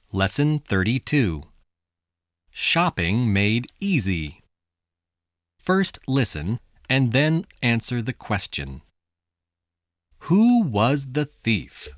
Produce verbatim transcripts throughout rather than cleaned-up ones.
Lesson thirty-two. Shopping Made Easy. First listen and then answer the question. Who was the thief?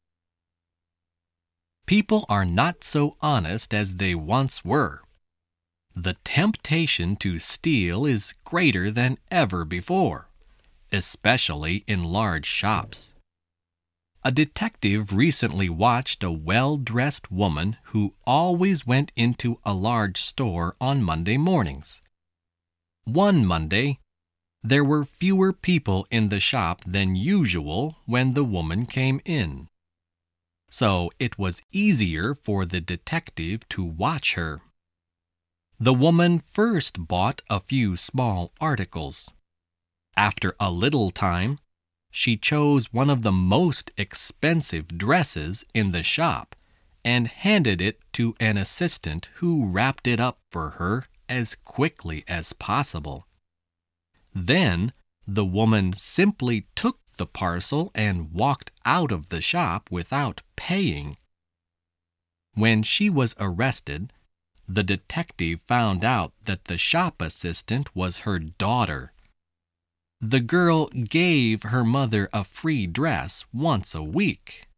People are not so honest as they once were. The temptation to steal is greater than ever before, especially in large shops. A detective recently watched a well-dressed woman who always went into a large store on Monday mornings. One Monday, there were fewer people in the shop than usual when the woman came in. So it was easier for the detective to watch her. The woman first bought a few small articles. After a little time, she chose one of the most expensive dresses in the shop and handed it to an assistant who wrapped it up for her as quickly as possible. Then the woman simply took the parcel and walked out of the shop without paying. When she was arrested, the detective found out that the shop assistant was her daughter. The girl gave her mother a free dress once a week.